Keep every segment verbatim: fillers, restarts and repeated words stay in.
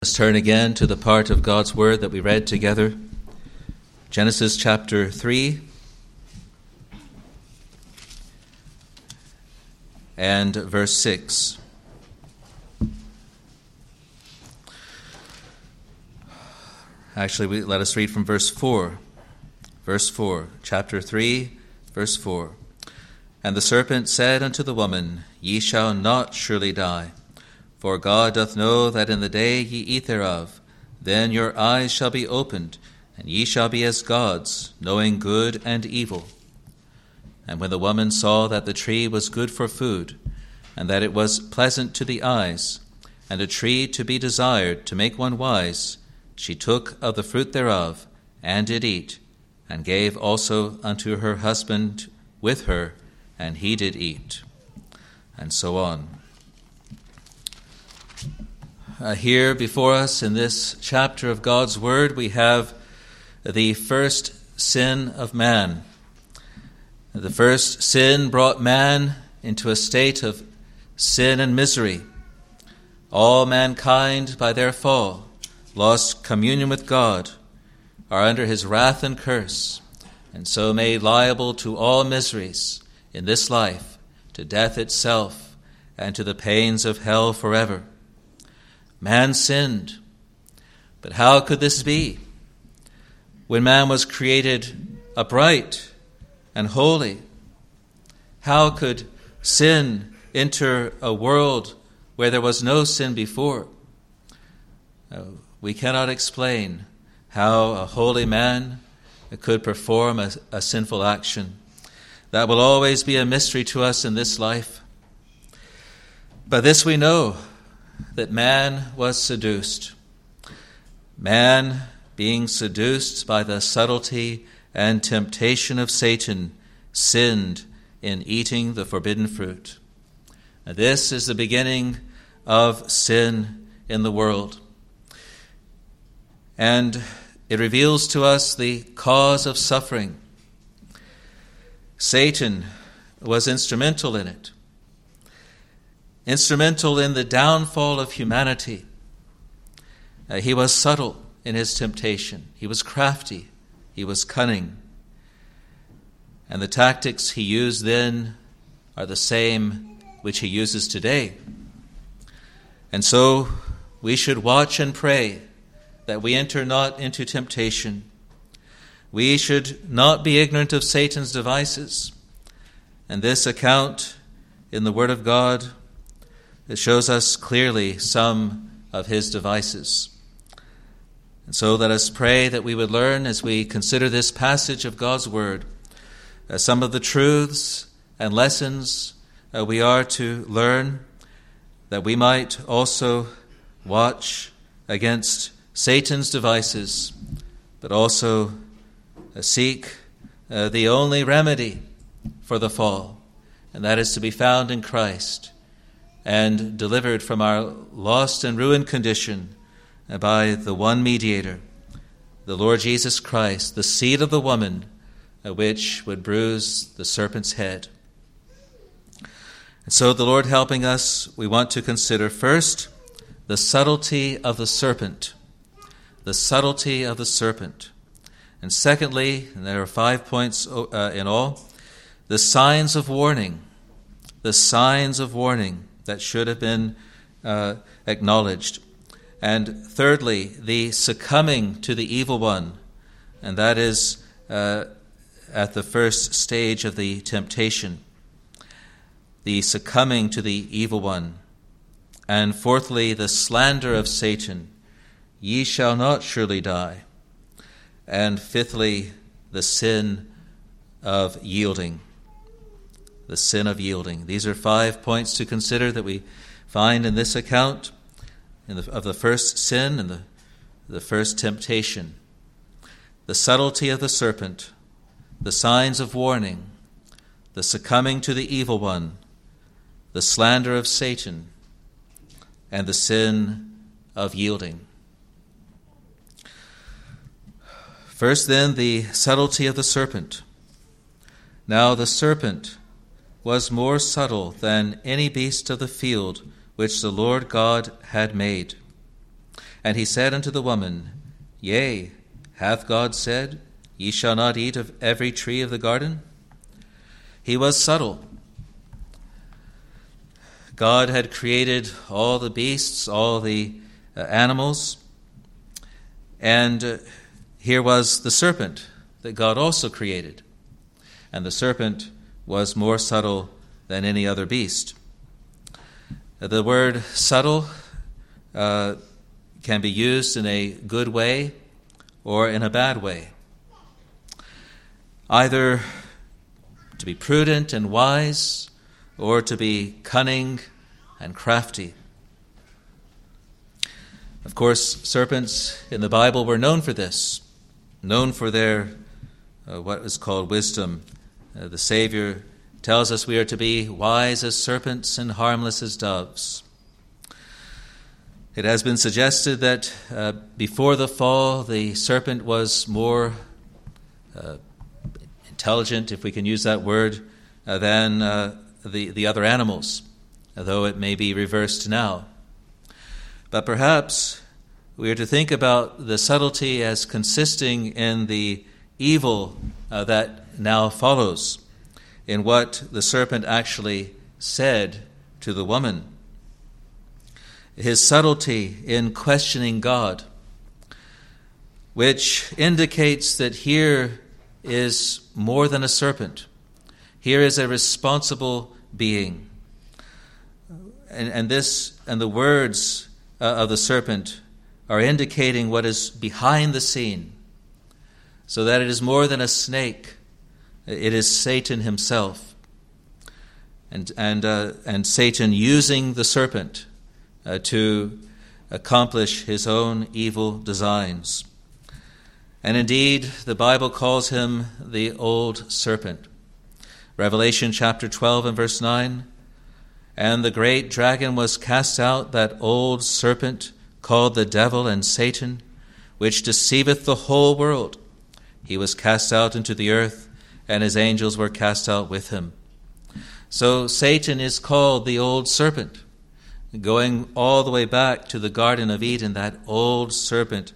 Let's turn again to the part of God's Word that we read together. Genesis chapter three and verse six. Actually, we, let us read from verse four. Verse four, chapter three, verse four. And the serpent said unto the woman, Ye shall not surely die. For God doth know that in the day ye eat thereof, then your eyes shall be opened, and ye shall be as gods, knowing good and evil. And when the woman saw that the tree was good for food, and that it was pleasant to the eyes, and a tree to be desired to make one wise, she took of the fruit thereof, and did eat, and gave also unto her husband with her, and he did eat. And so on. Uh, here before us in this chapter of God's Word, we have the first sin of man. The first sin brought man into a state of sin and misery. All mankind, by their fall, lost communion with God, are under his wrath and curse, and so made liable to all miseries in this life, to death itself, and to the pains of hell forever. Man sinned. But how could this be? When man was created upright and holy, how could sin enter a world where there was no sin before? Uh, we cannot explain how a holy man could perform a, a sinful action. That will always be a mystery to us in this life. But this we know, that man was seduced. Man, being seduced by the subtlety and temptation of Satan, sinned in eating the forbidden fruit. And this is the beginning of sin in the world. And it reveals to us the cause of suffering. Satan was instrumental in it. Instrumental in the downfall of humanity. Uh, he was subtle in his temptation. He was crafty. He was cunning. And the tactics he used then are the same which he uses today. And so we should watch and pray that we enter not into temptation. We should not be ignorant of Satan's devices. And this account in the Word of God, it shows us clearly some of his devices. And so let us pray that we would learn as we consider this passage of God's Word, uh, some of the truths and lessons uh, we are to learn, that we might also watch against Satan's devices, but also uh, seek uh, the only remedy for the fall, and that is to be found in Christ, and delivered from our lost and ruined condition by the one mediator, the Lord Jesus Christ, the seed of the woman, which would bruise the serpent's head. And so the Lord helping us, we want to consider first the subtlety of the serpent, the subtlety of the serpent. And secondly, and there are five points uh, in all, the signs of warning, the signs of warning that should have been uh, acknowledged. And thirdly, the succumbing to the evil one, and that is uh, at the first stage of the temptation, the succumbing to the evil one. And fourthly, the slander of Satan, ye shall not surely die. And fifthly, the sin of yielding. The sin of yielding. These are five points to consider that we find in this account in the, of the first sin and the, the first temptation. The subtlety of the serpent, the signs of warning, the succumbing to the evil one, the slander of Satan, and the sin of yielding. First, then, the subtlety of the serpent. Now the serpent was more subtle than any beast of the field which the Lord God had made. And he said unto the woman, Yea, hath God said, Ye shall not eat of every tree of the garden? He was subtle. God had created all the beasts, all the uh, animals, and uh, here was the serpent that God also created. And the serpent was more subtle than any other beast. The word subtle uh, can be used in a good way or in a bad way. Either to be prudent and wise, or to be cunning and crafty. Of course, serpents in the Bible were known for this, known for their uh, what is called wisdom. Uh, the Savior tells us we are to be wise as serpents and harmless as doves. It has been suggested that uh, before the fall, the serpent was more uh, intelligent, if we can use that word, uh, than uh, the, the other animals, although it may be reversed now. But perhaps we are to think about the subtlety as consisting in the evil uh, that now follows, in what the serpent actually said to the woman. His subtlety in questioning God, which indicates that here is more than a serpent. Here is a responsible being. And, and this and the words uh, of the serpent are indicating what is behind the scene, so that it is more than a snake. It is Satan himself. And, and, uh, and Satan using the serpent Uh, to accomplish his own evil designs. And indeed, the Bible calls him the old serpent. Revelation chapter twelve and verse nine, And the great dragon was cast out, that old serpent, called the devil and Satan, which deceiveth the whole world. He was cast out into the earth, and his angels were cast out with him. So Satan is called the old serpent, going all the way back to the Garden of Eden, that old serpent.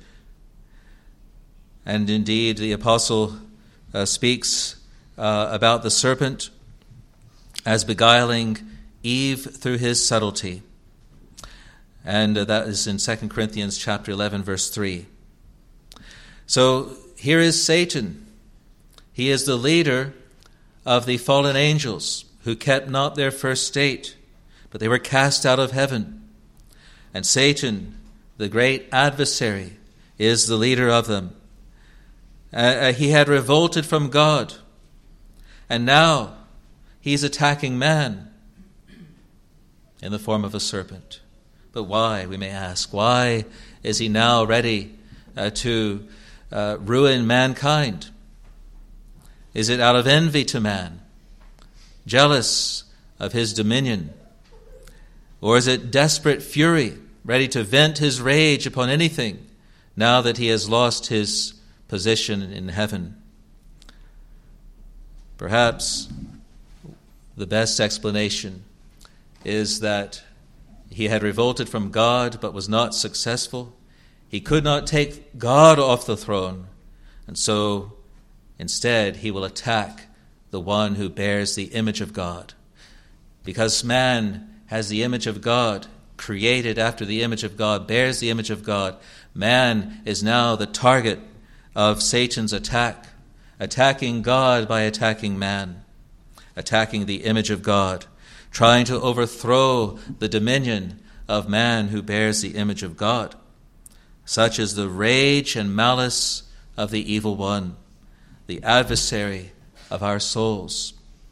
And indeed, the apostle uh, speaks uh, about the serpent as beguiling Eve through his subtlety. And uh, that is in Second Corinthians chapter eleven, verse three. So here is Satan. He is the leader of the fallen angels who kept not their first state, but they were cast out of heaven. And Satan, the great adversary, is the leader of them. Uh, he had revolted from God, and now he's attacking man in the form of a serpent. But why, we may ask, why is he now ready uh, to uh, ruin mankind? Is it out of envy to man, jealous of his dominion? Or is it desperate fury, ready to vent his rage upon anything now that he has lost his position in heaven? Perhaps the best explanation is that he had revolted from God but was not successful. He could not take God off the throne, and so instead he will attack the one who bears the image of God. Because man has the image of God, created after the image of God, bears the image of God, man is now the target of Satan's attack, attacking God by attacking man, attacking the image of God, trying to overthrow the dominion of man who bears the image of God. Such is the rage and malice of the evil one, the adversary of our souls.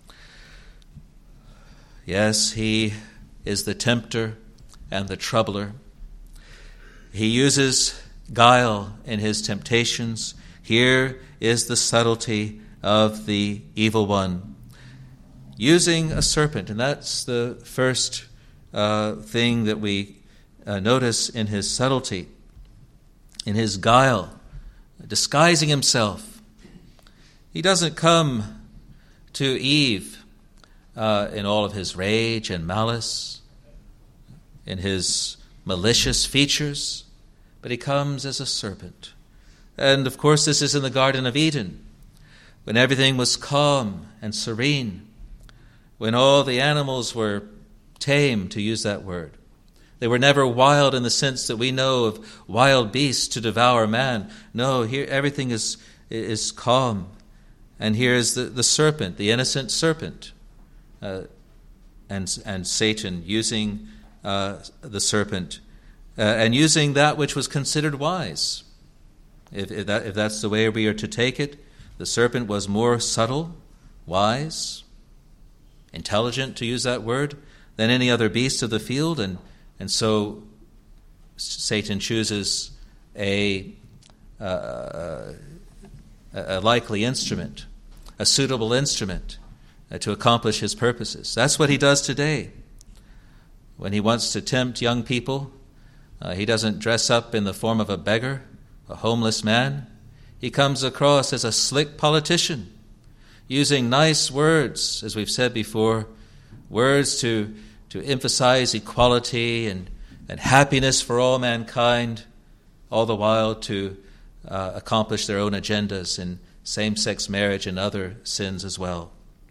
Yes, he is the tempter and the troubler. He uses guile in his temptations. Here is the subtlety of the evil one, using a serpent. And that's the first uh, thing that we uh, notice in his subtlety, in his guile, disguising himself. He doesn't come to Eve uh, in all of his rage and malice, in his malicious features, but he comes as a serpent. And of course, this is in the Garden of Eden, when everything was calm and serene, when all the animals were tame, to use that word. They were never wild in the sense that we know of wild beasts to devour man. No, here everything is is calm. And here is the, the serpent, the innocent serpent, uh, and, and Satan using uh, the serpent uh, and using that which was considered wise. If, if, that, if that's the way we are to take it, the serpent was more subtle, wise, intelligent, to use that word, than any other beast of the field, and and so Satan chooses a uh, a likely instrument, a suitable instrument uh, to accomplish his purposes. That's what he does today. When he wants to tempt young people, uh, he doesn't dress up in the form of a beggar, a homeless man. He comes across as a slick politician, using nice words, as we've said before, words to to emphasize equality and, and happiness for all mankind, all the while to uh, accomplish their own agendas in same-sex marriage and other sins as well.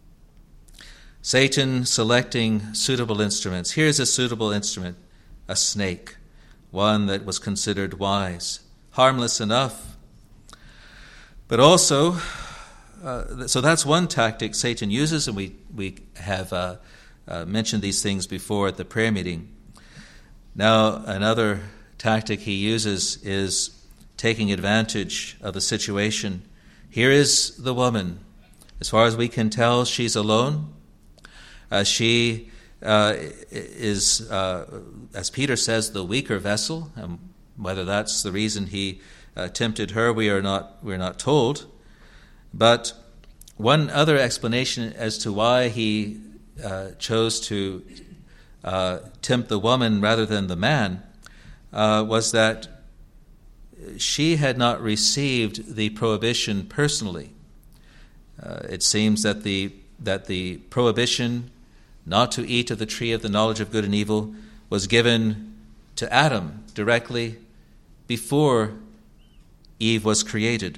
Satan selecting suitable instruments. Here's a suitable instrument, a snake, one that was considered wise, harmless enough. But also, uh, so that's one tactic Satan uses, and we, we have uh, uh, mentioned these things before at the prayer meeting. Now, another tactic he uses is taking advantage of the situation. Here is the woman. As far as we can tell, she's alone. Uh, she uh, is, uh, as Peter says, the weaker vessel. And whether that's the reason he uh, tempted her, we are not we're not told. But one other explanation as to why he uh, chose to uh, tempt the woman rather than the man uh, was that she had not received the prohibition personally. Uh, it seems that the that the prohibition not to eat of the tree of the knowledge of good and evil was given to Adam directly before Eve was created.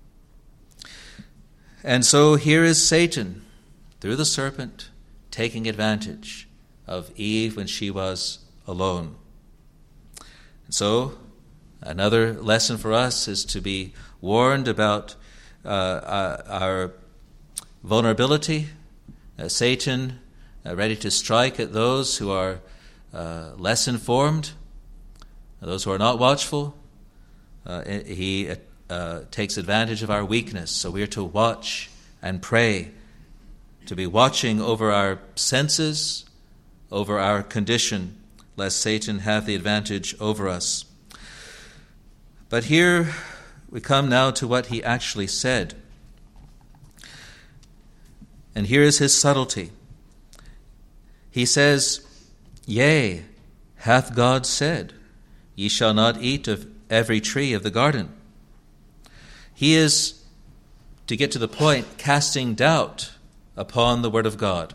And so here is Satan, through the serpent, taking advantage of Eve when she was alone. And so another lesson for us is to be warned about uh, our vulnerability. Uh, Satan uh, ready to strike at those who are uh, less informed, those who are not watchful. Uh, he uh, takes advantage of our weakness, so we are to watch and pray, to be watching over our senses, over our condition, lest Satan have the advantage over us. But here we come now to what he actually said. And here is his subtlety. He says, "Yea, hath God said, ye shall not eat of every tree of the garden." He is, to get to the point, casting doubt upon the word of God.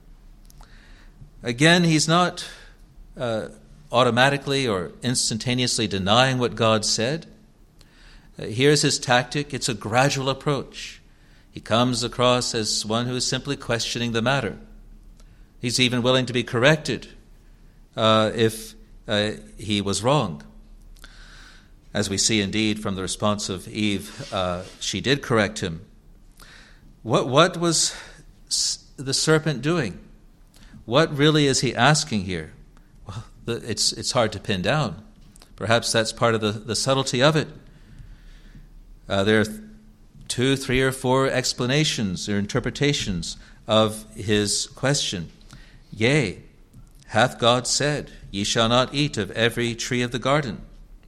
Again, he's not uh, automatically or instantaneously denying what God said. Uh, here's his tactic. It's a gradual approach. He comes across as one who is simply questioning the matter. He's even willing to be corrected uh, if uh, he was wrong. As we see indeed from the response of Eve, uh, she did correct him. What, what was the serpent doing? What really is he asking here? Well, the, it's, it's hard to pin down. Perhaps that's part of the, the subtlety of it. Uh, there are two, three, or four explanations or interpretations of his question. Yea, hath God said, ye shall not eat of every tree of the garden?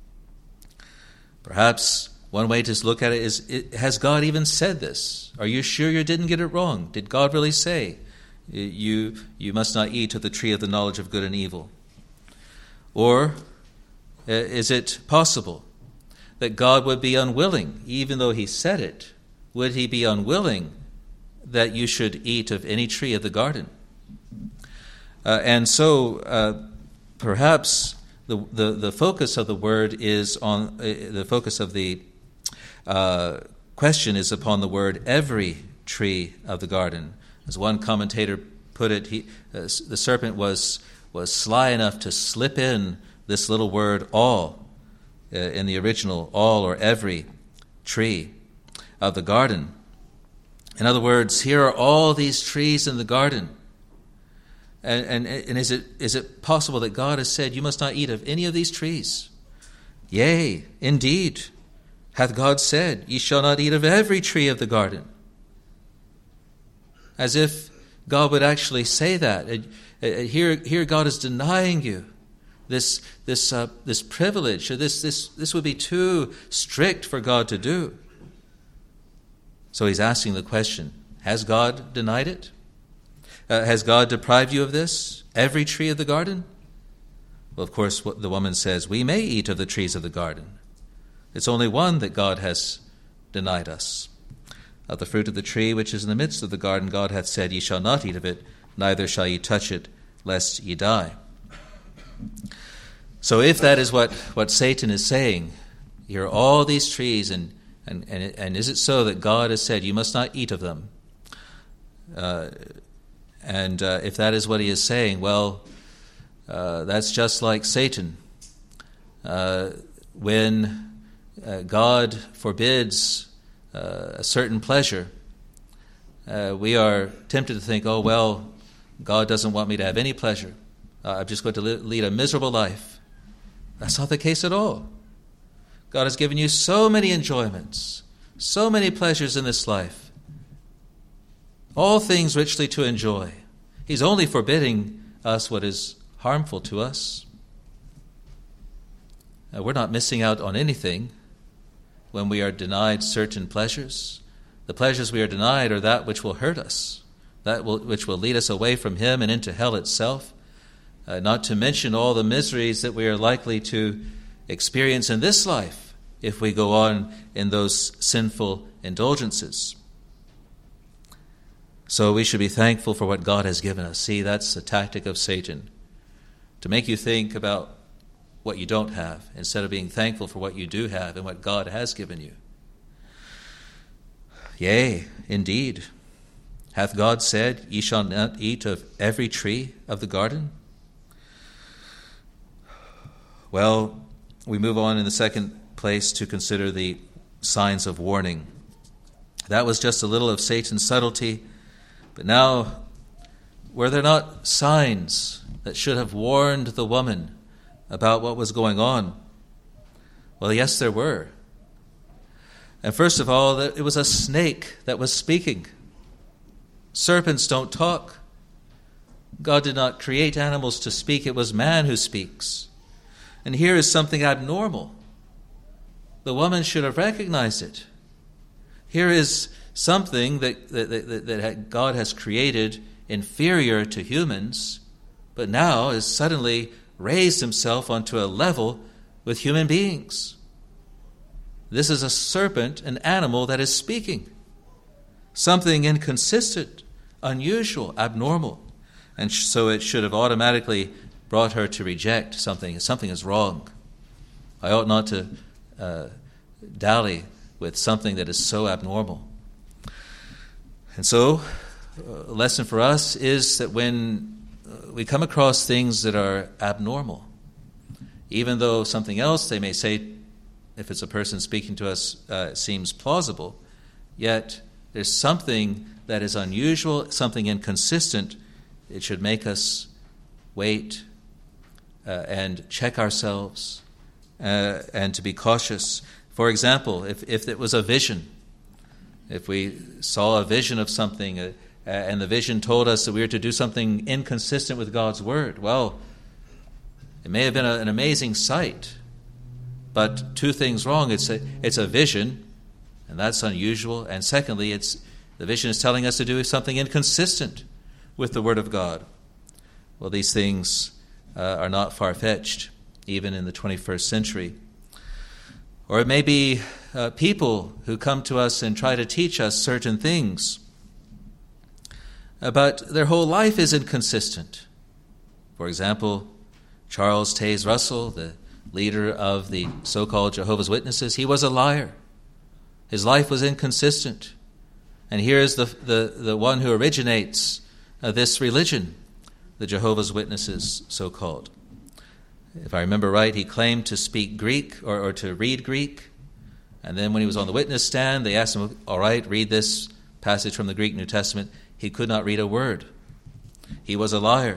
Perhaps one way to look at it is, it, has God even said this? Are you sure you didn't get it wrong? Did God really say, you, you must not eat of the tree of the knowledge of good and evil? Or uh, is it possible that God would be unwilling, even though he said it, would he be unwilling that you should eat of any tree of the garden? Uh, and so uh, perhaps the the, the focus of the word is on uh, the focus of the uh, question is upon the word every tree of the garden. As one commentator put it, he, uh, the serpent was was sly enough to slip in this little word all uh, in the original, all or every tree of the garden. In other words, here are all these trees in the garden. And, and, and is it is it possible that God has said, you must not eat of any of these trees? Yea, indeed, hath God said, ye shall not eat of every tree of the garden. As if God would actually say that. Here, here God is denying you this this uh, this privilege. Or this this this would be too strict for God to do. So he's asking the question: has God denied it? Uh, has God deprived you of this? Every tree of the garden? Well, of course, what the woman says, we may eat of the trees of the garden. It's only one that God has denied us. Of the fruit of the tree which is in the midst of the garden, God hath said, ye shall not eat of it, neither shall ye touch it, lest ye die. So if that is what, what Satan is saying, here are all these trees, and, and, and, and is it so that God has said, you must not eat of them? Uh, and uh, if that is what he is saying, well, uh, that's just like Satan. Uh, when uh, God forbids uh, a certain pleasure, uh, we are tempted to think, oh, well, God doesn't want me to have any pleasure. Uh, I'm just going to li- lead a miserable life. That's not the case at all. God has given you so many enjoyments, so many pleasures in this life. All things richly to enjoy. He's only forbidding us what is harmful to us. Uh, we're not missing out on anything when we are denied certain pleasures. The pleasures we are denied are that which will hurt us, that will, which will lead us away from him and into hell itself, uh, not to mention all the miseries that we are likely to experience in this life if we go on in those sinful indulgences. So we should be thankful for what God has given us. See, that's the tactic of Satan, to make you think about what you don't have instead of being thankful for what you do have and what God has given you. Yea, indeed, hath God said, ye shall not eat of every tree of the garden? Well, we move on in the second place to consider the signs of warning. That was just a little of Satan's subtlety. But now, were there not signs that should have warned the woman about what was going on? Well, yes, there were. And first of all, it was a snake that was speaking. Serpents don't talk. God did not create animals to speak. It was man who speaks. And here is something abnormal. The woman should have recognized it. Here is something that, that, that, that God has created inferior to humans, but now has suddenly raised himself onto a level with human beings. This is a serpent, an animal that is speaking. Something inconsistent, unusual, abnormal. And so it should have automatically brought her to reject something. Something is wrong. I ought not to uh, dally with something that is so abnormal. And so, a lesson for us is that when we come across things that are abnormal, even though something else they may say, if it's a person speaking to us, uh, seems plausible, yet there's something that is unusual, something inconsistent, it should make us wait uh, and check ourselves uh, and to be cautious. For example, if, if it was a vision, if we saw a vision of something uh, and the vision told us that we were to do something inconsistent with God's word, well, it may have been a, an amazing sight, but two things wrong. It's a, it's a vision, and that's unusual. And secondly, it's the vision is telling us to do something inconsistent with the word of God. Well, these things uh, are not far-fetched, even in the twenty-first century. Or it may be uh, people who come to us and try to teach us certain things, uh, but their whole life is inconsistent. For example, Charles Taze Russell, the leader of the so-called Jehovah's Witnesses, he was a liar. His life was inconsistent. And here is the, the, the one who originates uh, this religion, the Jehovah's Witnesses, so-called. If I remember right, he claimed to speak Greek or, or to read Greek. And then when he was on the witness stand, they asked him, all right, read this passage from the Greek New Testament. He could not read a word. He was a liar.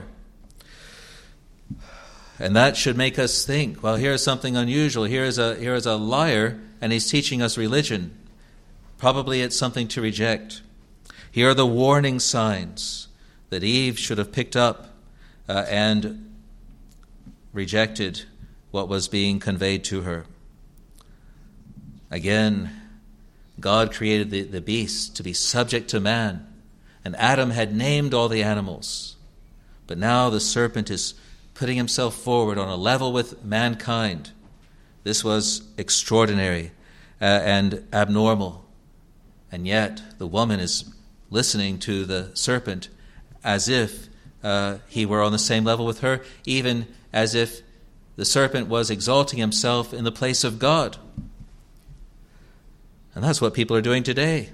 And that should make us think, well, here is something unusual. Here is a, here is a liar, and he's teaching us religion. Probably it's something to reject. Here are the warning signs that Eve should have picked up uh, and rejected what was being conveyed to her. Again, God created the, the beast to be subject to man, and Adam had named all the animals. But now the serpent is putting himself forward on a level with mankind. This was extraordinary uh, and abnormal. And yet the woman is listening to the serpent as if uh, he were on the same level with her, even as if the serpent was exalting himself in the place of God. And that's what people are doing today.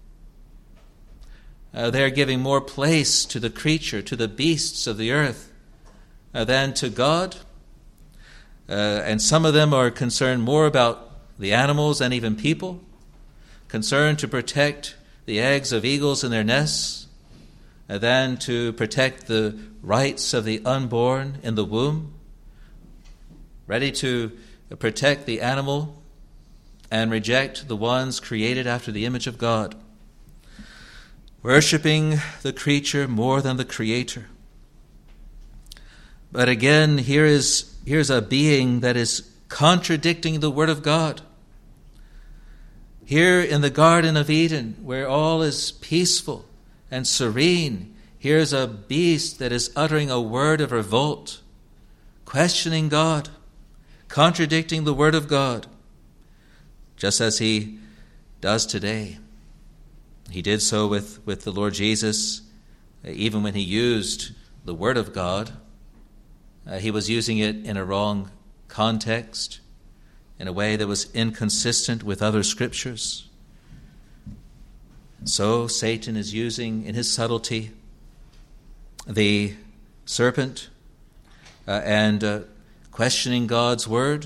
Uh, they are giving more place to the creature, to the beasts of the earth, uh, than to God. Uh, and some of them are concerned more about the animals than even people, concerned to protect the eggs of eagles in their nests, uh, than to protect the rights of the unborn in the womb, ready to protect the animal and reject the ones created after the image of God, worshipping the creature more than the Creator. But again, here is here's a being that is contradicting the Word of God. Here in the Garden of Eden, where all is peaceful and serene, here's a beast that is uttering a word of revolt, questioning God, contradicting the Word of God, just as he does today. He did so with, with the Lord Jesus, even when he used the Word of God. Uh, he was using it in a wrong context, in a way that was inconsistent with other scriptures. So Satan is using, in his subtlety, the serpent uh, and uh, questioning God's word.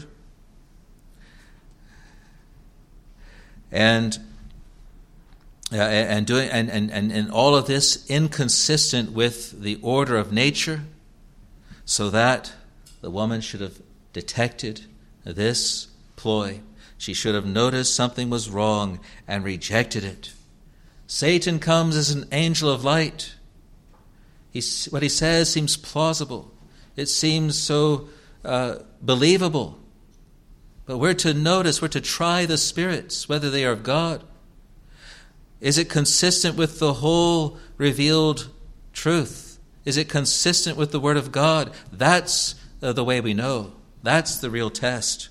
And uh, and doing and, and, and, and all of this inconsistent with the order of nature, so that the woman should have detected this ploy. She should have noticed something was wrong and rejected it. Satan comes as an angel of light. He's, what he says seems plausible. It seems so uh, believable. But we're to notice, we're to try the spirits, whether they are of God. Is it consistent with the whole revealed truth? Is it consistent with the Word of God? That's uh, the way we know. That's the real test.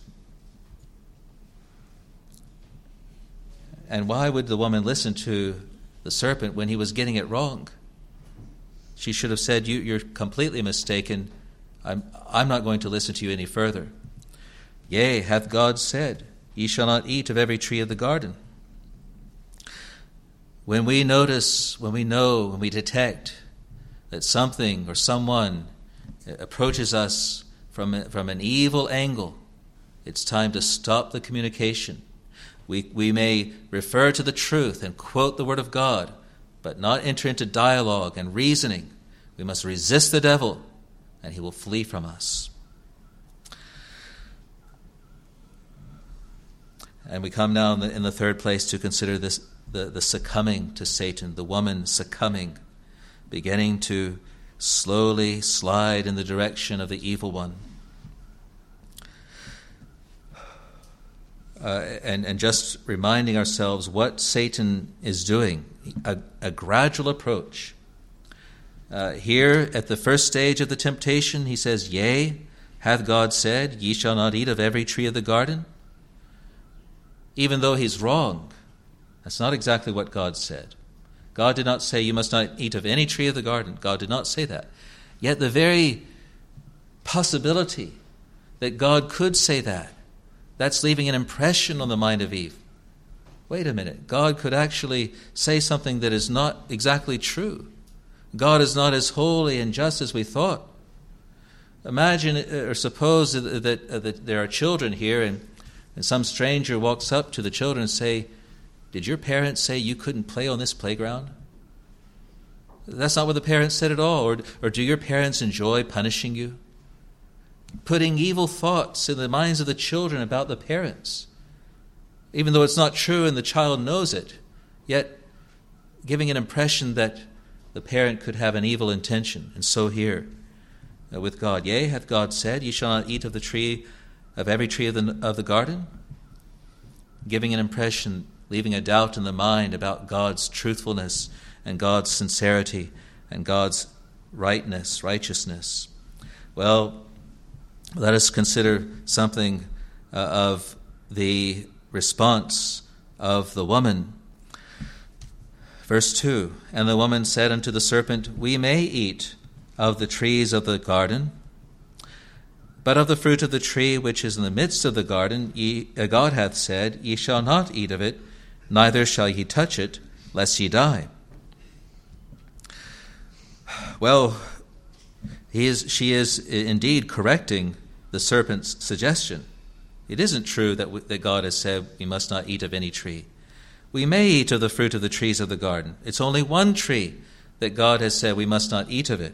And why would the woman listen to the serpent when he was getting it wrong? She should have said, you, you're completely mistaken. I'm, I'm not going to listen to you any further. Yea, hath God said, ye shall not eat of every tree of the garden. When we notice, when we know, when we detect that something or someone approaches us from, from an evil angle, it's time to stop the communication. We, we may refer to the truth and quote the Word of God, but not enter into dialogue and reasoning. We must resist the devil, and he will flee from us. And we come now in the, in the third place to consider this the, the succumbing to Satan, the woman succumbing, beginning to slowly slide in the direction of the evil one. Uh, and, and just reminding ourselves what Satan is doing, a, a gradual approach. Uh, here at the first stage of the temptation, he says, Yea, hath God said, ye shall not eat of every tree of the garden? Even though he's wrong, that's not exactly what God said. God did not say you must not eat of any tree of the garden. God did not say that. Yet the very possibility that God could say that. That's leaving an impression on the mind of Eve. Wait a minute, God could actually say something that is not exactly true. God is not as holy and just as we thought. Imagine or suppose that, that, that there are children here and, and some stranger walks up to the children and say, "Did your parents say you couldn't play on this playground?" That's not what the parents said at all. Or, or do your parents enjoy punishing you? Putting evil thoughts in the minds of the children about the parents, even though it's not true and the child knows it, yet giving an impression that the parent could have an evil intention. And so here uh, with God, "Yea, hath God said, ye shall not eat of the tree, of every tree of the, of the garden?" Giving an impression, leaving a doubt in the mind about God's truthfulness and God's sincerity and God's rightness, righteousness. Well, let us consider something uh, of the response of the woman. Verse two, "And the woman said unto the serpent, We may eat of the trees of the garden, but of the fruit of the tree which is in the midst of the garden, ye, uh, God hath said, Ye shall not eat of it, neither shall ye touch it, lest ye die." Well, he is, she is indeed correcting the serpent's suggestion. It isn't true that, we, that God has said we must not eat of any tree. We may eat of the fruit of the trees of the garden. It's only one tree that God has said we must not eat of it.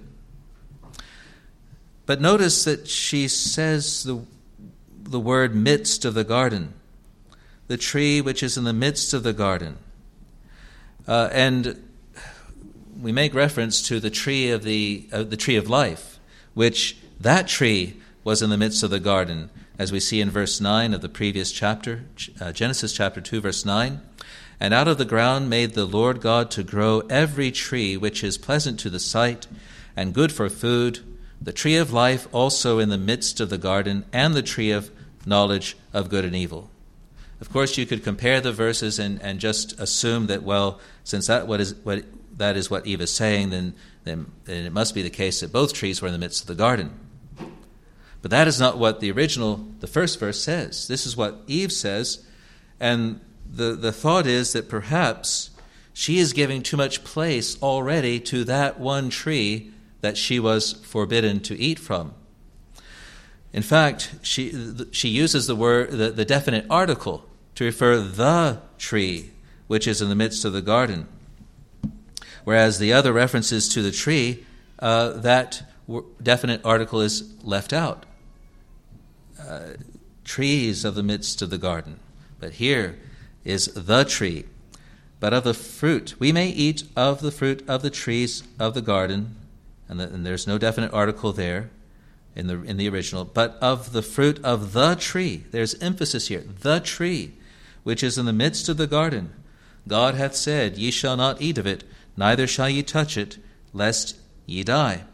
But notice that she says the, the word midst of the garden, the tree which is in the midst of the garden. Uh, and we make reference to the tree of the uh, the tree of life, which that tree was in the midst of the garden, as we see in verse nine of the previous chapter, uh, Genesis chapter two, verse nine. "And out of the ground made the Lord God to grow every tree which is pleasant to the sight and good for food, the tree of life also in the midst of the garden, and the tree of knowledge of good and evil." Of course, you could compare the verses and, and just assume that, well, since that what is what that is what Eve is saying, then, then then it must be the case that both trees were in the midst of the garden. But that is not what the original, the first verse says. This is what Eve says, and the, the thought is that perhaps she is giving too much place already to that one tree that she was forbidden to eat from. In fact, she she uses the word the, the definite article to refer the tree which is in the midst of the garden, whereas the other references to the tree, uh, that definite article is left out. Uh, trees of the midst of the garden, but here is the tree. "But of the fruit, we may eat of the fruit of the trees of the garden," and, the, and there's no definite article there in the in the original, "but of the fruit of the tree," there's emphasis here, the tree, "which is in the midst of the garden. God hath said, Ye shall not eat of it, neither shall ye touch it, lest ye die."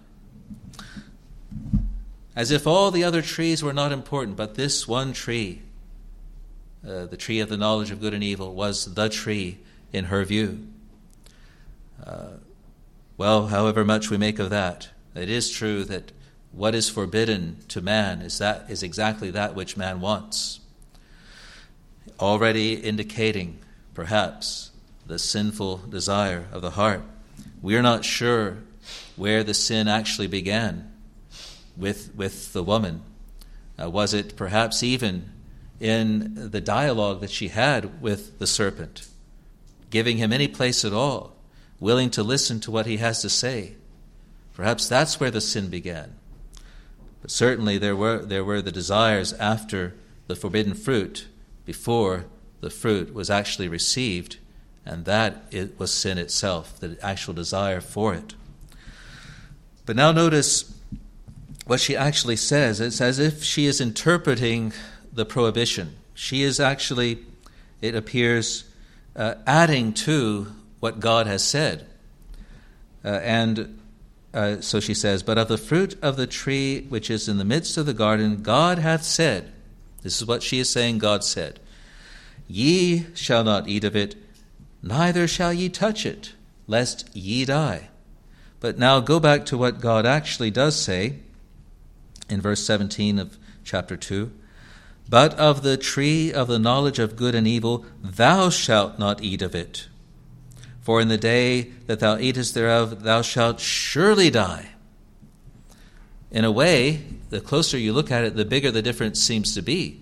As if all the other trees were not important, but this one tree, uh, the tree of the knowledge of good and evil, was the tree in her view. Uh, well, however much we make of that, it is true that what is forbidden to man is that is exactly that which man wants, already indicating, perhaps, the sinful desire of the heart. We are not sure where the sin actually began with with the woman. Uh, was it perhaps even in the dialogue that she had with the serpent, giving him any place at all, willing to listen to what he has to say? Perhaps that's where the sin began. But certainly there were there were the desires after the forbidden fruit, before the fruit was actually received, and that it was sin itself, the actual desire for it. But now notice what she actually says. It's as if she is interpreting the prohibition. She is actually, it appears, uh, adding to what God has said. Uh, and uh, so she says, "But of the fruit of the tree which is in the midst of the garden, God hath said," this is what she is saying God said, "Ye shall not eat of it, neither shall ye touch it, lest ye die." But now go back to what God actually does say. in verse seventeen of chapter two. But of the tree of the knowledge of good and evil thou shalt not eat of it. For in the day that thou eatest thereof thou shalt surely die. In a way, the closer you look at it, the bigger the difference seems to be.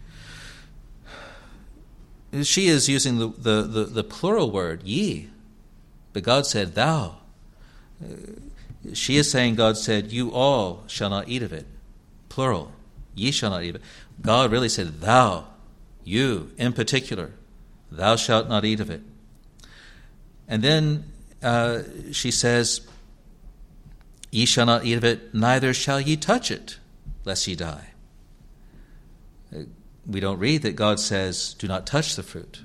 She is using the, the, the, the plural word, ye, but God said thou. She is saying God said, you all shall not eat of it. Plural, ye shall not eat of it. God really said thou, you in particular, thou shalt not eat of it. And then uh, she says, ye shall not eat of it, neither shall ye touch it, lest ye die. We don't read that God says, do not touch the fruit.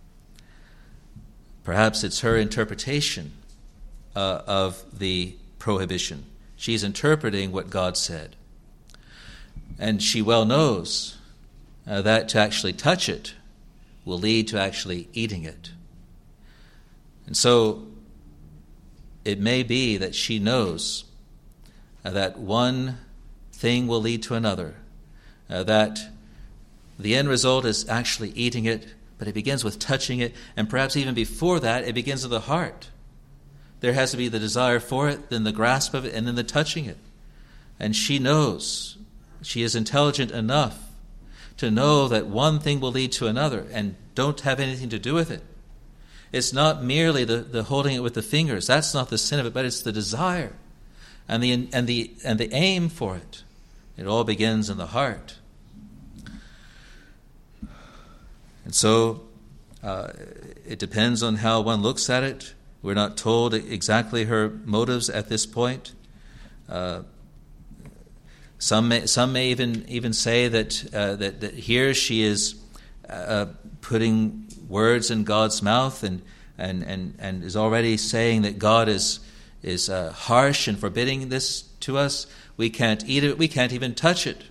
Perhaps it's her interpretation uh, of the prohibition. She's interpreting what God said. And she well knows uh, that to actually touch it will lead to actually eating it. And so it may be that she knows uh, that one thing will lead to another, uh, that the end result is actually eating it, but it begins with touching it, and perhaps even before that, it begins with the heart. There has to be the desire for it, then the grasp of it, and then the touching it. And she knows, she is intelligent enough to know that one thing will lead to another and don't have anything to do with it. It's not merely the, the holding it with the fingers. That's not the sin of it, but it's the desire and the and the and the aim for it. It all begins in the heart. And so uh, it depends on how one looks at it. We're not told exactly her motives at this point. Uh, some may, some may even even say that uh, that, that here she is uh, putting words in God's mouth and and and and is already saying that God is is uh, harsh and forbidding this to us. We can't eat it. We can't even touch it.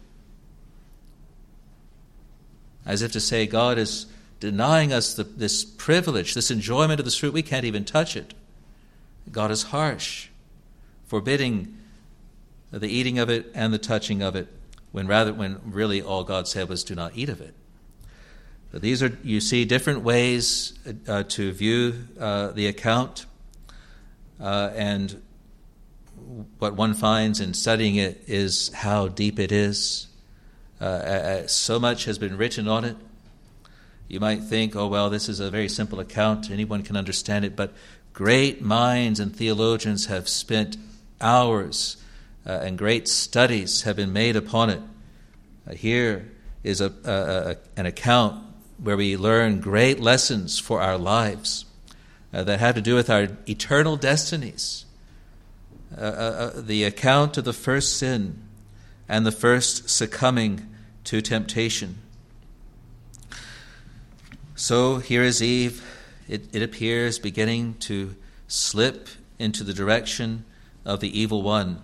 As if to say, God is denying us the, this privilege, this enjoyment of this fruit. We can't even touch it. God is harsh, forbidding the eating of it and the touching of it, when rather when really all God said was, "Do not eat of it." But these are, you see, different ways uh, to view uh, the account, uh, and what one finds in studying it is how deep it is. Uh, uh, so much has been written on it. You might think, oh, well, this is a very simple account. Anyone can understand it. But great minds and theologians have spent hours uh, and great studies have been made upon it. Uh, here is a, a, a, an account where we learn great lessons for our lives uh, that have to do with our eternal destinies. Uh, uh, the account of the first sin and the first succumbing to temptation. So here is Eve. It, it appears beginning to slip into the direction of the evil one.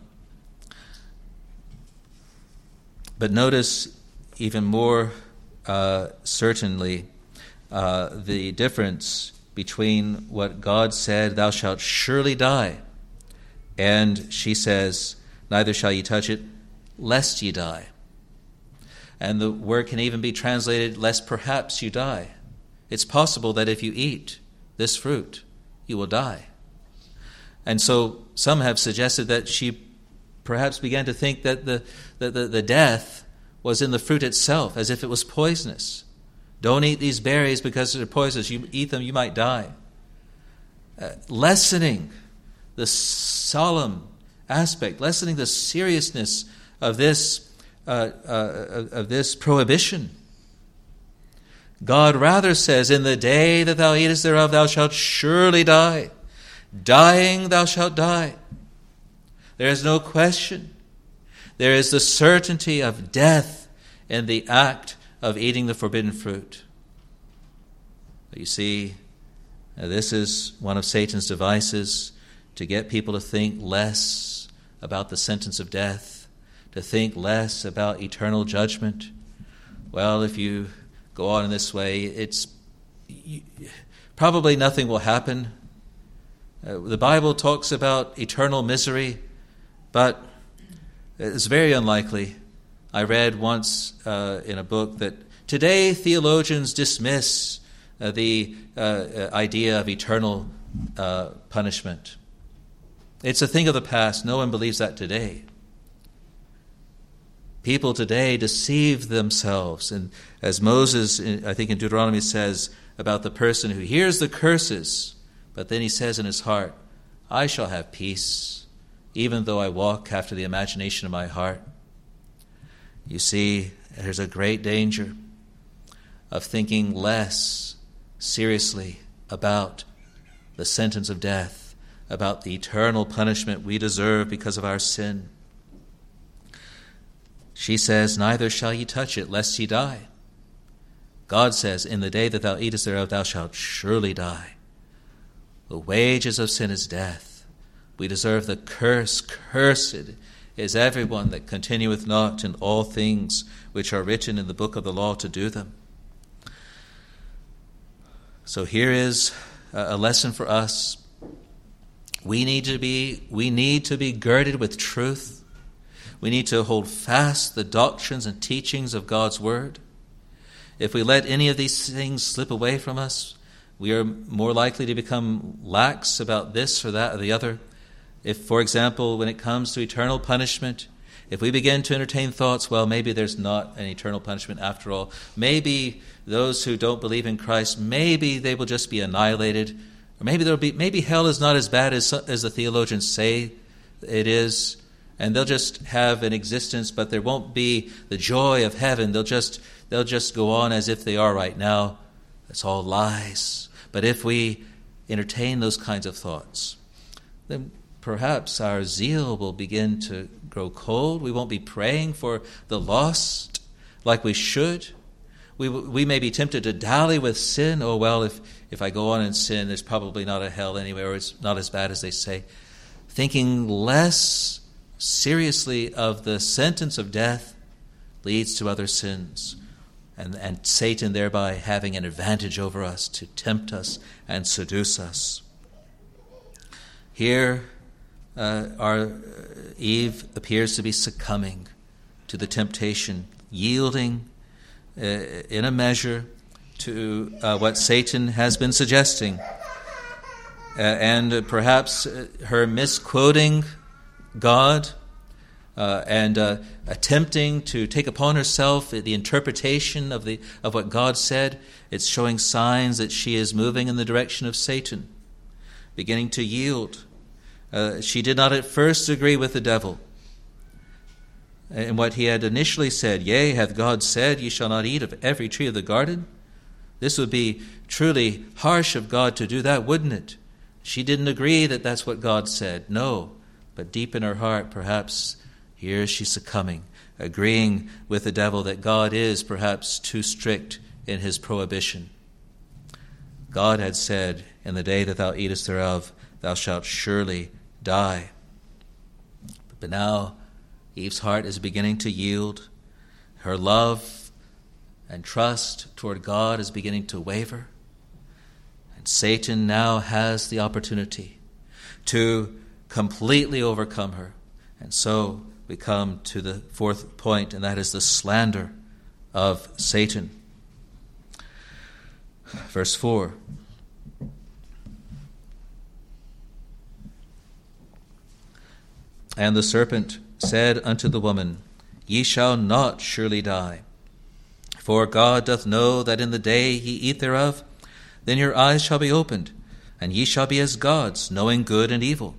But notice even more uh, certainly uh, the difference between what God said, "Thou shalt surely die," and she says, "Neither shall ye touch it, lest ye die." And the word can even be translated, "lest perhaps you die." It's possible that if you eat this fruit, you will die. And so some have suggested that she perhaps began to think that the, the, the, the death was in the fruit itself, as if it was poisonous. Don't eat these berries because they're poisonous. You eat them, you might die. Uh, lessening the solemn aspect, lessening the seriousness of this uh, uh, of this prohibition. God rather says, "In the day that thou eatest thereof, thou shalt surely die. Dying, thou shalt die." There is no question. There is the certainty of death in the act of eating the forbidden fruit. But you see, this is one of Satan's devices to get people to think less about the sentence of death, to think less about eternal judgment. Well, if you go on in this way, it's you, probably nothing will happen. Uh, the Bible talks about eternal misery, but It's very unlikely. I read once uh, in a book that today theologians dismiss uh, the uh, idea of eternal uh, punishment. It's a thing of the past. No one believes that today. People today deceive themselves. And as Moses, I think in Deuteronomy, says about the person who hears the curses, but then he says in his heart, I shall have peace, even though I walk after the imagination of my heart. You see, there's a great danger of thinking less seriously about the sentence of death, about the eternal punishment we deserve because of our sin. She says, neither shall ye touch it, lest ye die. God says, in the day that thou eatest thereof, thou shalt surely die. The wages of sin is death. We deserve the curse. Cursed is everyone that continueth not in all things which are written in the book of the law to do them. So here is a lesson for us. We need to be, we need to be girded with truth. We need to hold fast the doctrines and teachings of God's Word. If we let any of these things slip away from us, we are more likely to become lax about this or that or the other. If, for example, when it comes to eternal punishment, if we begin to entertain thoughts, well, maybe there's not an eternal punishment after all. Maybe those who don't believe in Christ, maybe they will just be annihilated. Or maybe there'll be maybe hell is not as bad as as the theologians say it is, and they'll just have an existence, but there won't be the joy of heaven. They'll just they'll just go on as if they are right now. It's all lies. But if we entertain those kinds of thoughts, then perhaps our zeal will begin to grow cold. We won't be praying for the lost like we should. We we may be tempted to dally with sin. Oh, well, if, if I go on and sin, there's probably not a hell anywhere, or it's not as bad as they say. Thinking less seriously of the sentence of death leads to other sins, and, and Satan thereby having an advantage over us to tempt us and seduce us. Here, uh, our Eve appears to be succumbing to the temptation, yielding uh, in a measure to uh, what Satan has been suggesting. Uh, and uh, perhaps uh, her misquoting God uh, and uh, attempting to take upon herself the interpretation of the of what God said, it's showing signs that she is moving in the direction of Satan, beginning to yield. Uh, she did not at first agree with the devil and what he had initially said. Yea, hath God said, ye shall not eat of every tree of the garden? This would be truly harsh of God to do that, wouldn't it? She didn't agree that that's what God said. No, but deep in her heart, perhaps, here she's succumbing, agreeing with the devil that God is perhaps too strict in his prohibition. God had said, in the day that thou eatest thereof, thou shalt surely die. But now Eve's heart is beginning to yield. Her love and trust toward God is beginning to waver. And Satan now has the opportunity to completely overcome her. And so we come to the fourth point, and that is the slander of Satan. Verse four. And the serpent said unto the woman, Ye shall not surely die. For God doth know that in the day ye eat thereof, then your eyes shall be opened, and ye shall be as gods, knowing good and evil.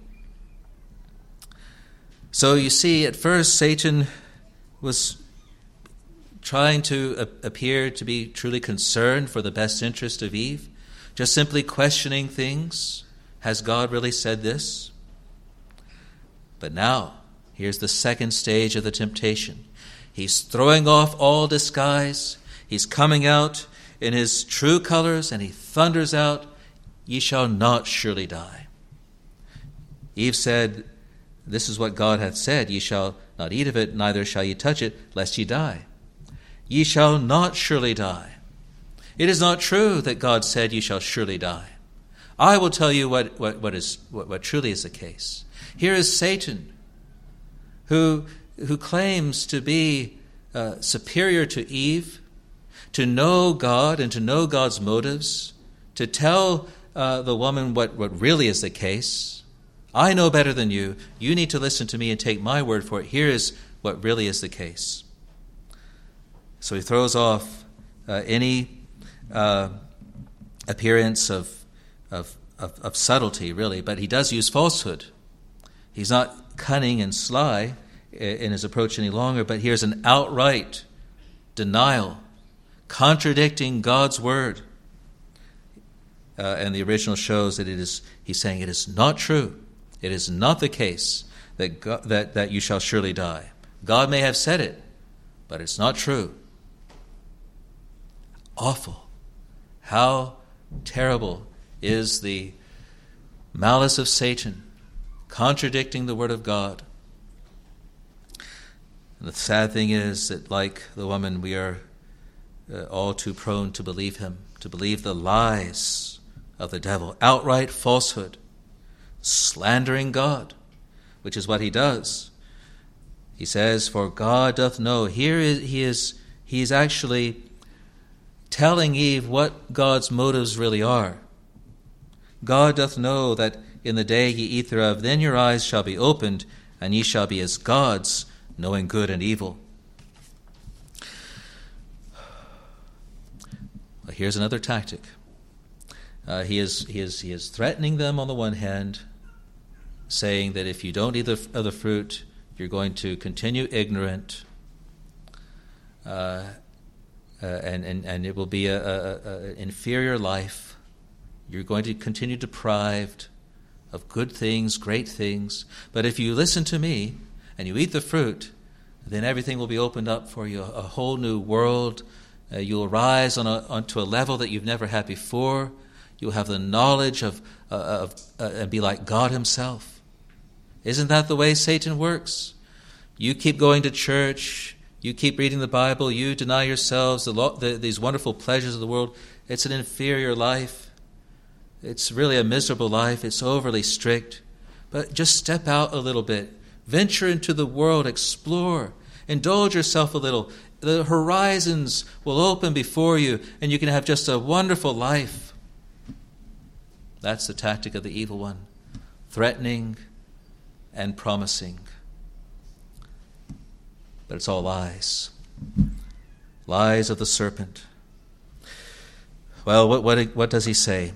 So you see, at first Satan was trying to appear to be truly concerned for the best interest of Eve, just simply questioning things. Has God really said this? But now, here's the second stage of the temptation. He's throwing off all disguise. He's coming out in his true colors, and he thunders out, Ye shall not surely die. Eve said, This is what God hath said, Ye shall not eat of it, neither shall ye touch it, lest ye die. Ye shall not surely die. It is not true that God said, Ye shall surely die. I will tell you what, what, what, is, what, what truly is the case. Here is Satan, who who claims to be uh, superior to Eve, to know God and to know God's motives, to tell uh, the woman what, what really is the case. I know better than you. You need to listen to me and take my word for it. Here is what really is the case. So he throws off uh, any uh, appearance of, of, of, of subtlety, really, but he does use falsehood. He's not cunning and sly in his approach any longer, but here's an outright denial, contradicting God's word. Uh, and the original shows that it is, he's saying it is not true. It is not the case that, God, that, that you shall surely die. God may have said it, but it's not true. Awful. How terrible is the malice of Satan, contradicting the word of God. And the sad thing is that, like the woman, we are uh, all too prone to believe him, to believe the lies of the devil, outright falsehood, slandering God, which is what he does. He says, "For God doth know." Here is, he is he is actually telling Eve what God's motives really are. God doth know that in the day ye eat thereof, then your eyes shall be opened, and ye shall be as gods, knowing good and evil. Well, here's another tactic. Uh, he is he is he is threatening them on the one hand, saying that if you don't eat the, of the fruit, you're going to continue ignorant, uh, uh, and, and and it will be a, a, a inferior life. You're going to continue deprived of good things, great things. But if you listen to me and you eat the fruit, then everything will be opened up for you, a whole new world. Uh, you'll rise on a, onto a level that you've never had before. You'll have the knowledge of, uh, of uh, and be like God himself. Isn't that the way Satan works? You keep going to church, you keep reading the Bible, you deny yourselves the, lo- the, these wonderful pleasures of the world. It's an inferior life. It's really a miserable life. It's overly strict. But just step out a little bit. Venture into the world, explore, indulge yourself a little. The horizons will open before you, and you can have just a wonderful life. That's the tactic of the evil one, threatening and promising. But it's all lies. Lies of the serpent. Well, what what, what does he say?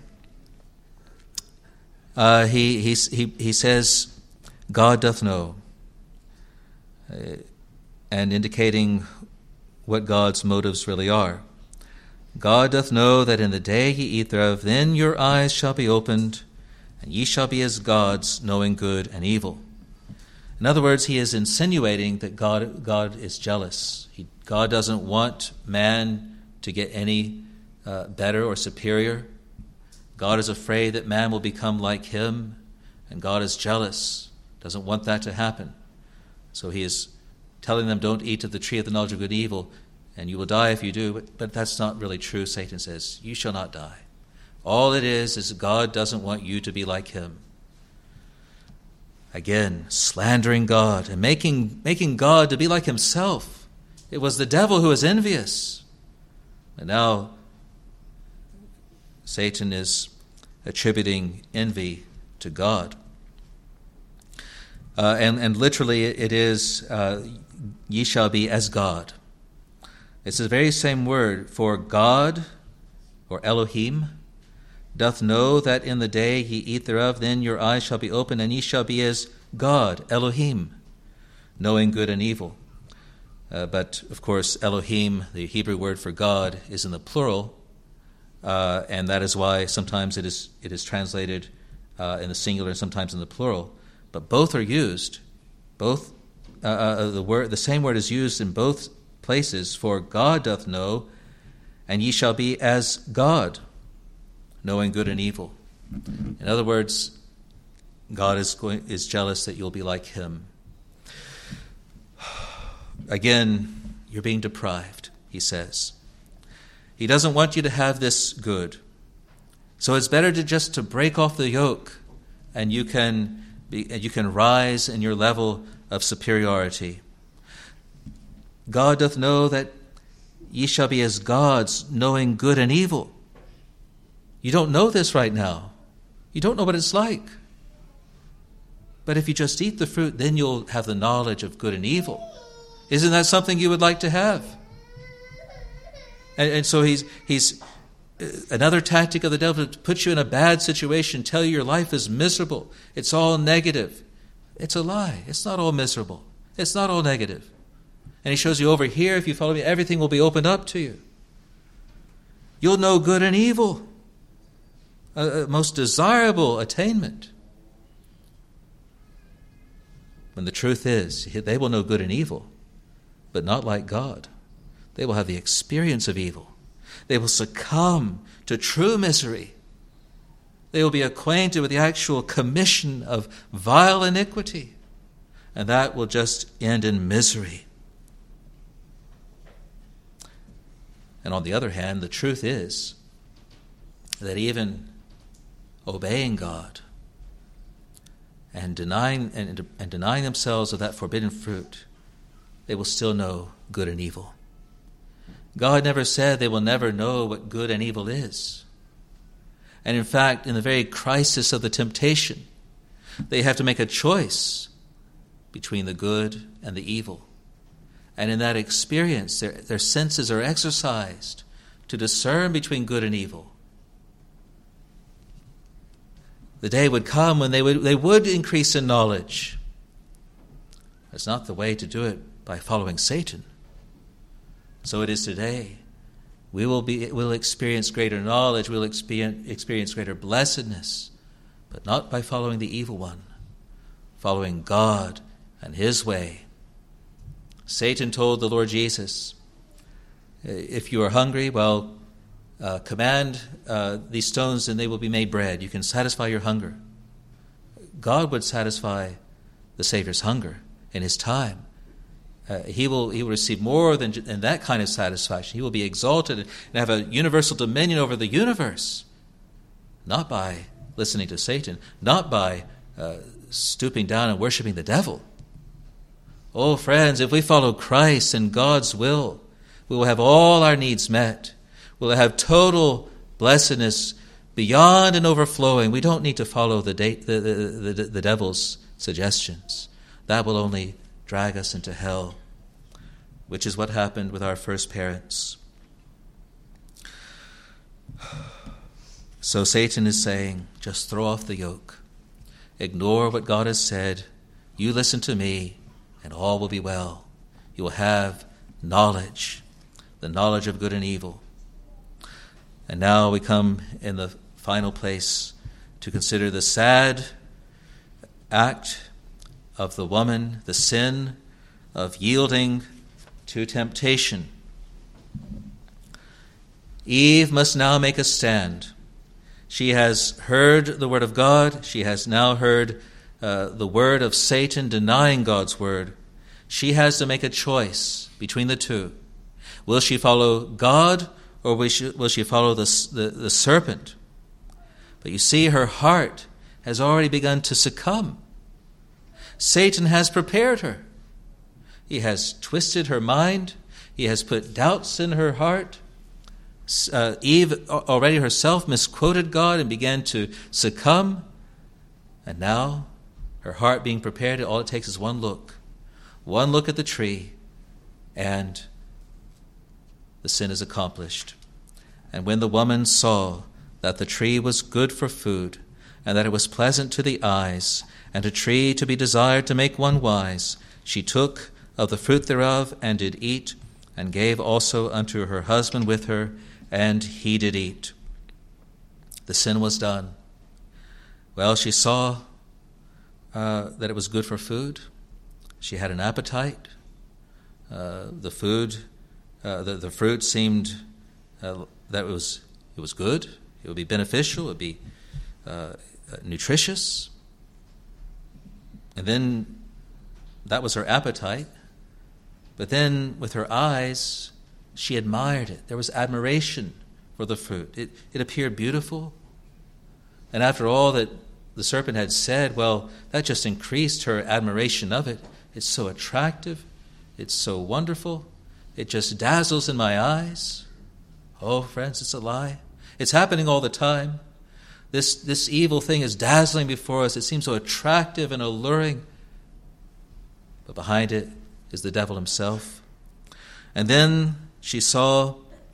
Uh, he, he, he, he says, God doth know, uh, and indicating what God's motives really are. God doth know that in the day ye eat thereof, then your eyes shall be opened, and ye shall be as gods, knowing good and evil. In other words, he is insinuating that God, God is jealous. He, God doesn't want man to get any uh, better or superior. God is afraid that man will become like him, and God is jealous, doesn't want that to happen. So he is telling them, don't eat of the tree of the knowledge of good and evil, and you will die if you do. But, but that's not really true. Satan says, you shall not die. All it is is God doesn't want you to be like him. Again, slandering God and making, making God to be like himself. It was the devil who was envious. And now Satan is attributing envy to God. Uh, and, and literally it is, uh, ye shall be as God. It's the very same word for God, or Elohim, doth know that in the day ye eat thereof, then your eyes shall be opened, and ye shall be as God, Elohim, knowing good and evil. Uh, but, of course, Elohim, the Hebrew word for God, is in the plural, uh, and that is why sometimes it is it is translated uh, in the singular and sometimes in the plural. But both are used. Both uh, uh, the word, the same word is used in both places. For God doth know, and ye shall be as God, knowing good and evil. In other words, God is going, is jealous that you'll be like him. Again, you're being deprived, he says. He doesn't want you to have this good. So it's better to just to break off the yoke, and you can be, you can rise in your level of superiority. God doth know that ye shall be as gods, knowing good and evil. You don't know this right now. You don't know what it's like. But if you just eat the fruit, then you'll have the knowledge of good and evil. Isn't that something you would like to have? And, and so he's he's uh, another tactic of the devil to put you in a bad situation, tell you your life is miserable. It's all negative. It's a lie. It's not all miserable. It's not all negative. And he shows you over here, if you follow me, everything will be opened up to you. You'll know good and evil. A, a most desirable attainment. When the truth is, they will know good and evil, but not like God. They will have the experience of evil. They will succumb to true misery. They will be acquainted with the actual commission of vile iniquity, and that will just end in misery. And on the other hand, the truth is that even obeying God and denying and, and denying themselves of that forbidden fruit, they will still know good and evil. God never said they will never know what good and evil is. And in fact, in the very crisis of the temptation, they have to make a choice between the good and the evil. And in that experience, their, their senses are exercised to discern between good and evil. The day would come when they would they would increase in knowledge. It's not the way to do it by following Satan. So it is today. We will be will experience greater knowledge, we'll experience, experience greater blessedness, but not by following the evil one, following God and his way. Satan told the Lord Jesus, if you are hungry, well, uh, command uh, these stones and they will be made bread. You can satisfy your hunger. God would satisfy the Savior's hunger in his time. Uh, he will he will receive more than, than that kind of satisfaction. He will be exalted and have a universal dominion over the universe. Not by listening to Satan, not by uh, stooping down and worshiping the devil. Oh, friends, if we follow Christ and God's will, we will have all our needs met. We'll have total blessedness beyond and overflowing. We don't need to follow the, de- the, the, the, the devil's suggestions. That will only drag us into hell, which is what happened with our first parents. So Satan is saying, just throw off the yoke. Ignore what God has said. You listen to me, and all will be well. You will have knowledge, the knowledge of good and evil. And now we come in the final place to consider the sad act of the woman, the sin of yielding to temptation. Eve must now make a stand. She has heard the word of God. She has now heard uh, the word of Satan denying God's word. She has to make a choice between the two. Will she follow God or will she, will she follow the, the, the serpent? But you see, her heart has already begun to succumb. Satan has prepared her. He has twisted her mind. He has put doubts in her heart. Uh, Eve already herself misquoted God and began to succumb. And now, her heart being prepared, all it takes is one look. One look at the tree, and the sin is accomplished. And when the woman saw that the tree was good for food, and that it was pleasant to the eyes, and a tree to be desired to make one wise, she took of the fruit thereof, and did eat, and gave also unto her husband with her, and he did eat. The sin was done. Well, she saw uh, that it was good for food. She had an appetite. Uh, the food, uh, the, the fruit seemed uh, that it was it was good. It would be beneficial. It would be uh, nutritious. And then that was her appetite. But then with her eyes, she admired it. There was admiration for the fruit. It, it appeared beautiful. And after all that the serpent had said, well, that just increased her admiration of it. It's so attractive. It's so wonderful. It just dazzles in my eyes. Oh, friends, it's a lie. It's happening all the time. This, this evil thing is dazzling before us. It seems so attractive and alluring. But behind it is the devil himself. And then she saw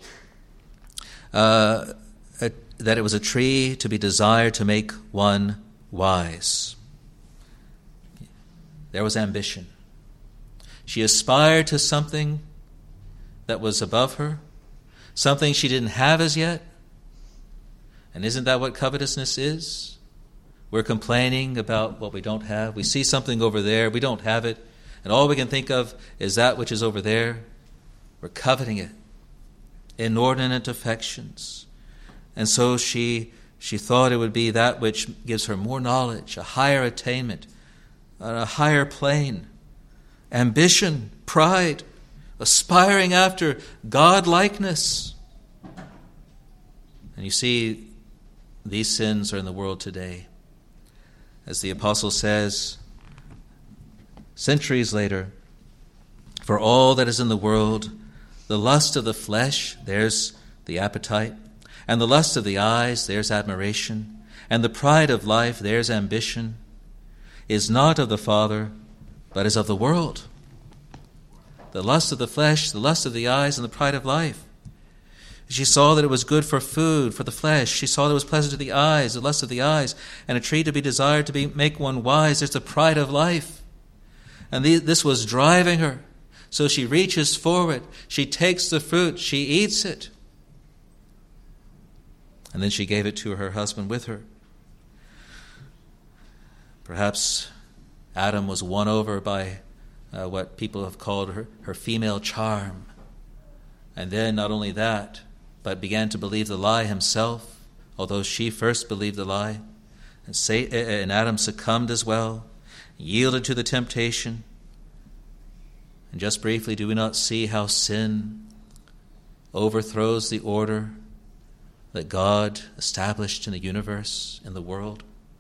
uh, a, that it was a tree to be desired to make one wise. There was ambition. She aspired to something that was above her, something she didn't have as yet. And isn't that what covetousness is? We're complaining about what we don't have. We see something over there, we don't have it, and all we can think of is that which is over there. We're coveting it. Inordinate affections. And so she she thought it would be that which gives her more knowledge, a higher attainment, a higher plane, ambition, pride, aspiring after God-likeness. And you see, these sins are in the world today. As the apostle says, centuries later, for all that is in the world, the lust of the flesh, there's the appetite, and the lust of the eyes, there's admiration, and the pride of life, there's ambition, is not of the Father, but is of the world. The lust of the flesh, the lust of the eyes, and the pride of life. She saw that it was good for food, for the flesh. She saw that it was pleasant to the eyes, the lust of the eyes, and a tree to be desired to be, make one wise. There's the pride of life. And the, this was driving her. So she reaches forward. She takes the fruit. She eats it. And then she gave it to her husband with her. Perhaps Adam was won over by uh, what people have called her, her female charm. And then not only that, but began to believe the lie himself, although she first believed the lie. And, Satan, and Adam succumbed as well, yielded to the temptation. And just briefly, do we not see how sin overthrows the order that God established in the universe, in the world?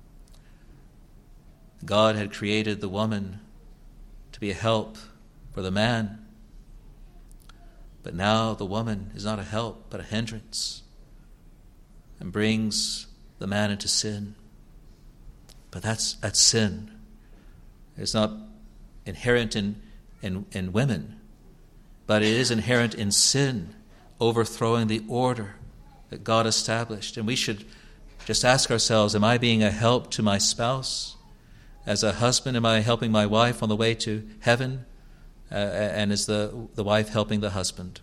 God had created the woman to be a help for the man. But now the woman is not a help, but a hindrance, and brings the man into sin. But that's that's sin. It's not inherent in, in, in women, but it is inherent in sin, overthrowing the order that God established. And we should just ask ourselves, am I being a help to my spouse? As a husband, am I helping my wife on the way to heaven? Uh, and is the, the wife helping the husband?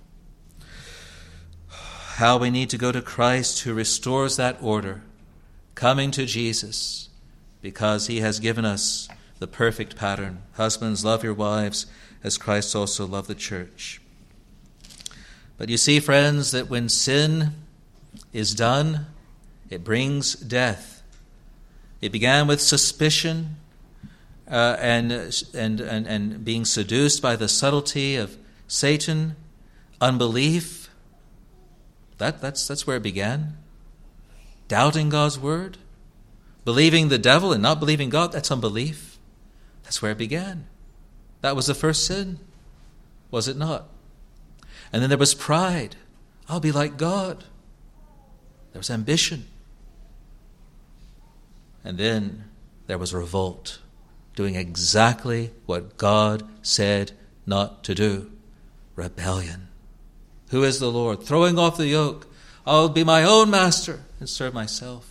How we need to go to Christ who restores that order, coming to Jesus, because he has given us the perfect pattern. Husbands, love your wives as Christ also loved the church. But you see, friends, that when sin is done, it brings death. It began with suspicion, Uh, and, and and and being seduced by the subtlety of Satan, unbelief. That that's that's where it began. Doubting God's word, believing the devil and not believing God. That's unbelief. That's where it began. That was the first sin, was it not? And then there was pride. I'll be like God. There was ambition, and then there was revolt. Doing exactly what God said not to do. Rebellion. Who is the Lord? Throwing off the yoke. I'll be my own master and serve myself.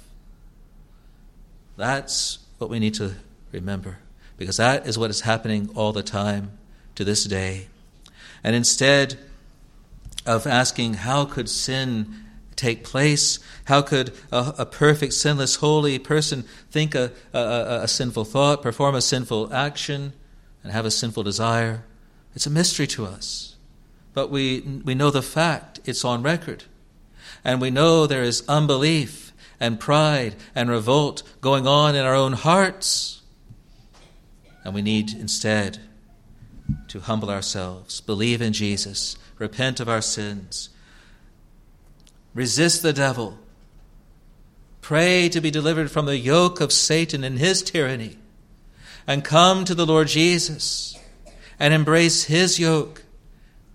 That's what we need to remember, because that is what is happening all the time to this day. And instead of asking how could sin take place, how could a, a perfect, sinless, holy person think a, a, a sinful thought, perform a sinful action, and have a sinful desire? It's a mystery to us. But we we know the fact. It's on record. And we know there is unbelief and pride and revolt going on in our own hearts. And we need instead to humble ourselves, believe in Jesus, repent of our sins, resist the devil, pray to be delivered from the yoke of Satan and his tyranny, and come to the Lord Jesus and embrace his yoke.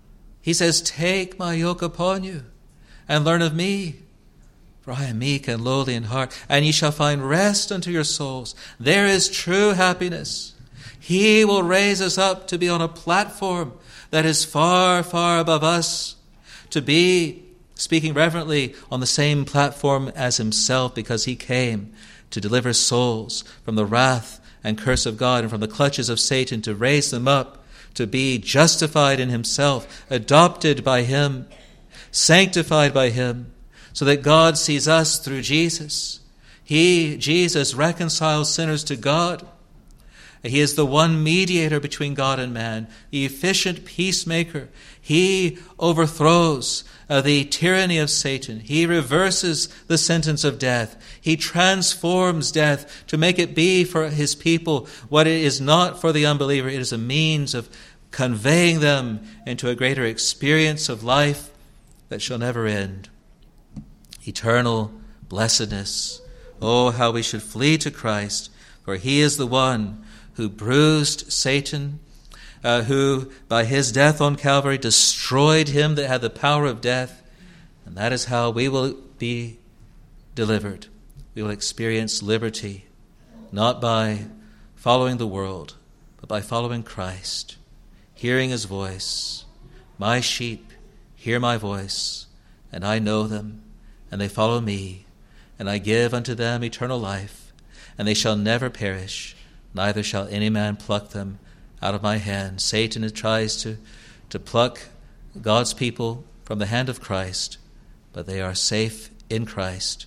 He says, take my yoke upon you and learn of me, for I am meek and lowly in heart, and ye shall find rest unto your souls. There is true happiness. He will raise us up to be on a platform that is far, far above us, to be, speaking reverently, on the same platform as himself, because he came to deliver souls from the wrath and curse of God and from the clutches of Satan, to raise them up, to be justified in himself, adopted by him, sanctified by him, so that God sees us through Jesus. He, Jesus, reconciles sinners to God. He is the one mediator between God and man, the efficient peacemaker. He overthrows uh, the tyranny of Satan. He reverses the sentence of death. He transforms death to make it be for his people what it is not for the unbeliever. It is a means of conveying them into a greater experience of life that shall never end. Eternal blessedness. Oh, how we should flee to Christ, for he is the one who bruised Satan, uh, who by his death on Calvary destroyed him that had the power of death. And that is how we will be delivered. We will experience liberty, not by following the world, but by following Christ, hearing his voice. My sheep hear my voice, and I know them, and they follow me, and I give unto them eternal life, and they shall never perish, neither shall any man pluck them out of my hand. Satan tries to, to pluck God's people from the hand of Christ, but they are safe in Christ.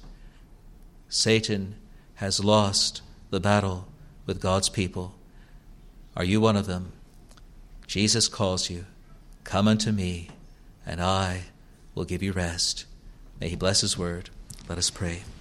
Satan has lost the battle with God's people. Are you one of them? Jesus calls you. Come unto me, and I will give you rest. May he bless his word. Let us pray.